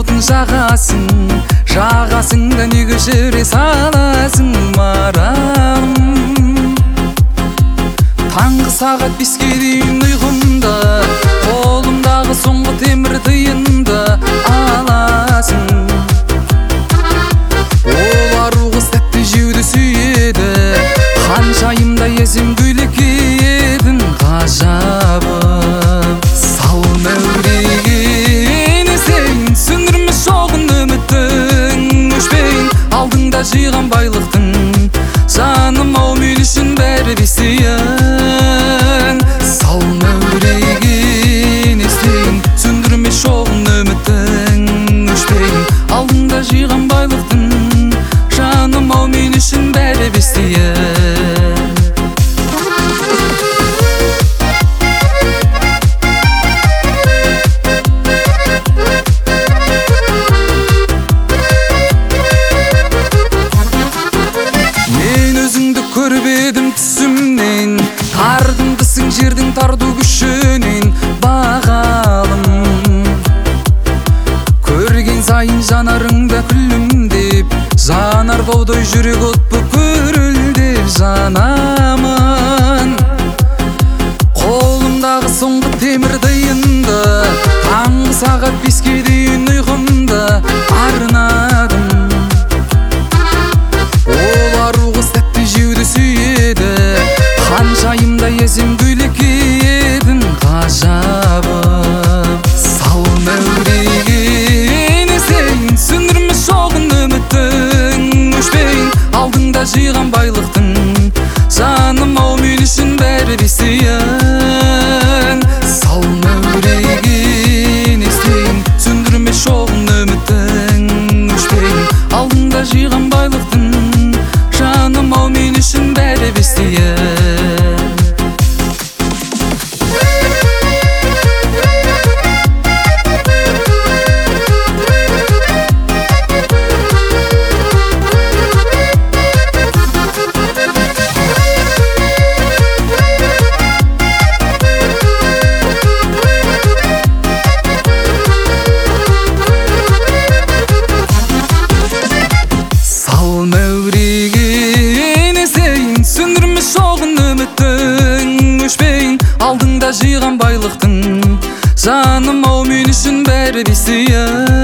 отын жағасыңда неге жүре саласың маралым. Таңғы сағат 5-ке дейін ұйқымда, қолымдағы соңғы темір тиынды аласың. Ол ару қыз тәтті жеуді сүйеді, ханшайымда есім көйлек киетін ғажабым. Сал мәуреге сен сөндірме шоғын үміттің, өшпейін алдыңда жиған байлықтың. Жаным ау мен үшін бәрі бесейін. Сал мәуреге сен сөндірме шоғын үміттің, өшпейін алдыңда жиған байлықтың. Жаным ау мен үшін бәрі бесейін. Көріп едім түсімнен, тардымдысың жердің тарду күшінен бағалым. Көрген сайын жанарыңда күлімдеп, жанар баудай жүрек от боп көрілдеп жанамын. Қолымдағы соңғы темір тиынды таңғы сағат 5-ке дейін ұйқымда арнадым. Ол ару қыз тәтті жеуді сүйеді, ханшайымда есім көйлек киетін ғажабым. Сал мәуреге сен сөндірме шоғын үміттің, өшпейін алдыңда жиған байлықтың. Жаным ау мен үшін бәрі бесейін. Сал мәуреге сен сөндірме шоғын үміттің, өшпейін алдыңда жиған байлықтың. Жаным ау мен үшін бәрі бесейін. Алдыңда жиған байлықтың. Жаным ау мен үшін бәрі бесейін.